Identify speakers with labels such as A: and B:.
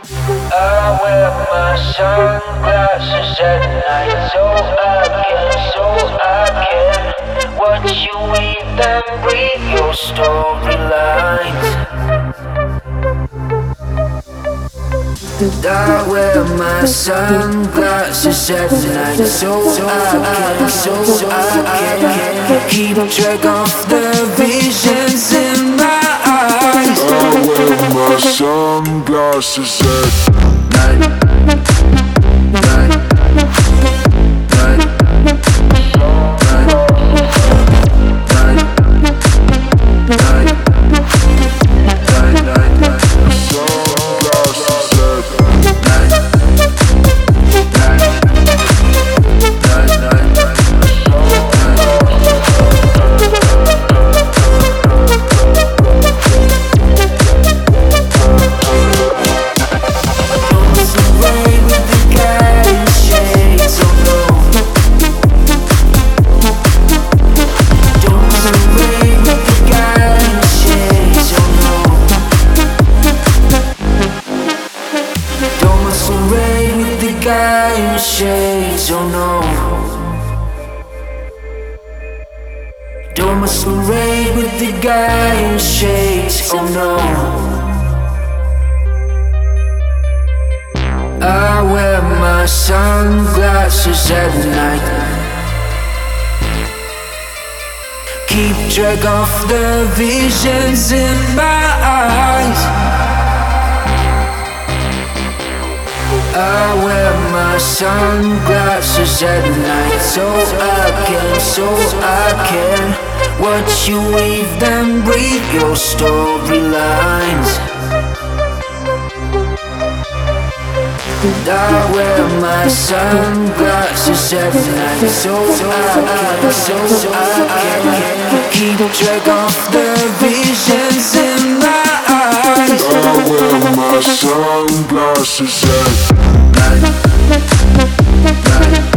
A: I wear my sunglasses at night so I can watch you weave and breathe your storylines. I wear my sunglasses at night so I can keep track of the visions in my eyes.
B: I wear my sunglasses at night.
A: Guy in shades, oh no. Don't masquerade with the guy in shades, oh no. I wear my sunglasses at night. Keep track of the visions in my eyes. I wear my sunglasses at night so I can watch you weave and breathe your storylines. I wear my sunglasses at night so I can keep track of the visions in my eyes.
B: I wear my sunglasses at night.